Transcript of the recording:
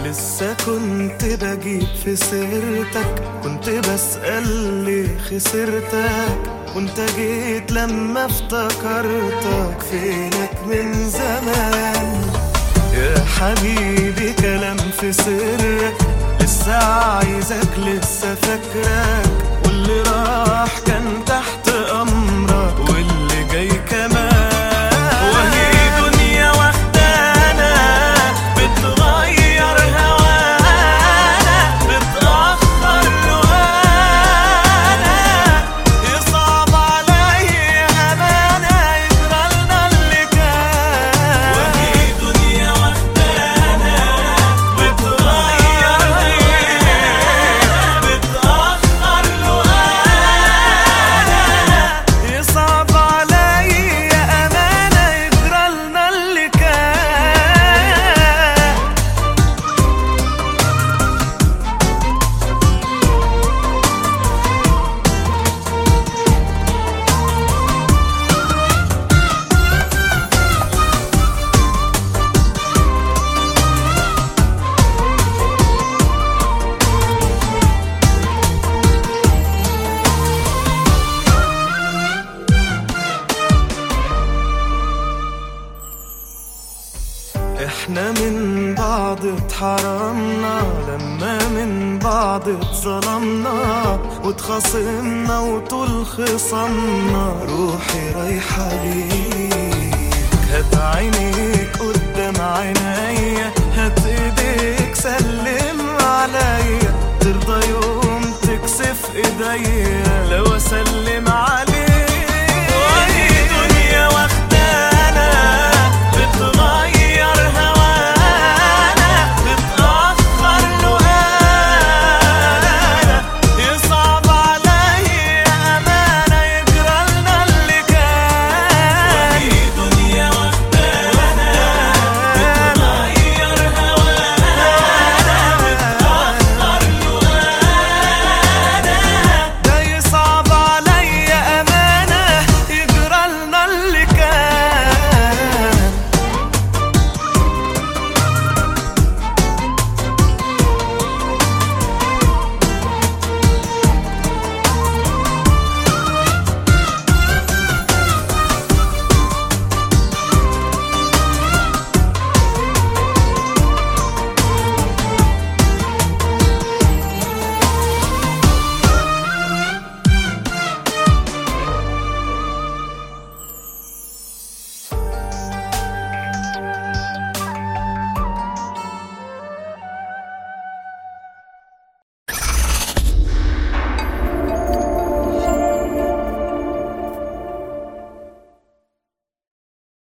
لسه كنت بجيب في سيرتك، كنت بسأل ليه خسرتك، وانت جيت لما افتكرتك فينك من زمان. يا حبيبي كلام في سرك، لسه عايزك لسه فاكرك، واللي راح كان تحت امرك واللي جاي كمان. وهي دنيا واخدانا بتغير هوانا، بتأخر لهوانا، يصعب عليا امانة يجرالنا اللي كان. وهي دنيا واخدانا بتغير هوانا، بتأخر لهوانا، يصعب عليا امانة يجرالنا اللي كان. احنا من بعض اتحرمنا، لما من بعض اتظلمنا، واتخاصمنا وطول خصمنا، روحي رايحة ليك، هات عينيك قدام عينيك